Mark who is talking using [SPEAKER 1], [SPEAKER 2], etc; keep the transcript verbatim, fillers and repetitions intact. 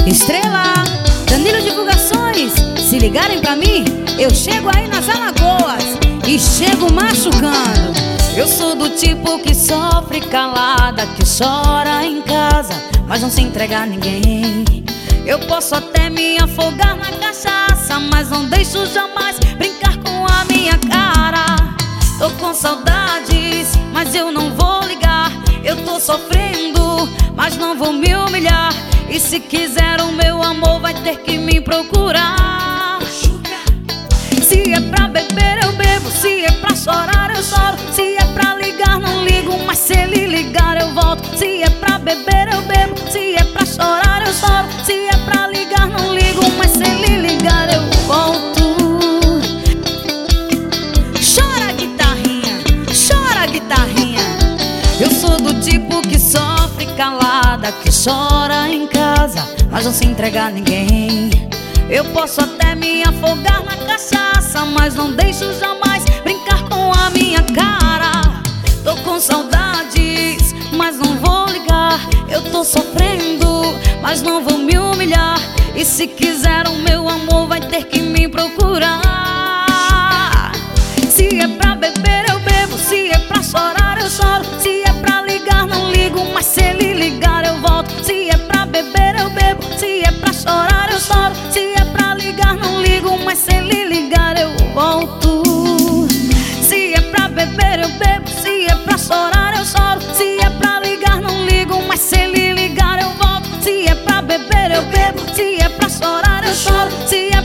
[SPEAKER 1] Estrela, Danilo Divulgações. Se ligarem pra mim, eu chego aí nas Alagoas e chego machucando. Eu sou do tipo que sofre calada, que chora em casa, mas não se entrega a ninguém. Eu posso até me afogar na cachaça, mas não deixo jamais brincar com a minha cara. Tô com saudades, mas eu não vou ligar. Eu tô sofrendo, mas não vou me humilhar. E se quiser o meu amor, vai ter que me procurar. Se é pra beber, eu bebo. Se é pra chorar, eu choro. Se é pra ligar, não ligo, mas se ele ligar, eu volto. Se é pra beber, eu bebo. Se é pra chorar, eu choro. Se é pra ligar, não ligo, mas se ele ligar, eu volto. Chora, guitarrinha, chora, guitarrinha. Eu sou do tipo que sofre calada, que chora em casa, mas não se entrega a ninguém. Eu posso até me afogar na cachaça, mas não deixo jamais brincar com a minha cara. Tô com saudades, mas não vou ligar. Eu tô sofrendo, mas não vou me humilhar. E se quiser o meu amor, vai ter que me procurar. Se é pra beber, eu bebo. Se é pra chorar, eu choro. Se é pra ligar, não ligo, mas se ele ligar, eu volto. Se é pra beber, eu bebo. Se é pra chorar, eu choro. Se é pra ligar, não ligo, mas se ele ligar, eu volto. Se é pra beber, eu bebo. Se é pra chorar, eu choro. Se é pra ligar, não ligo, mas se ele ligar, eu volto. Se é pra beber, eu bebo. Se é pra chorar, eu choro. Se é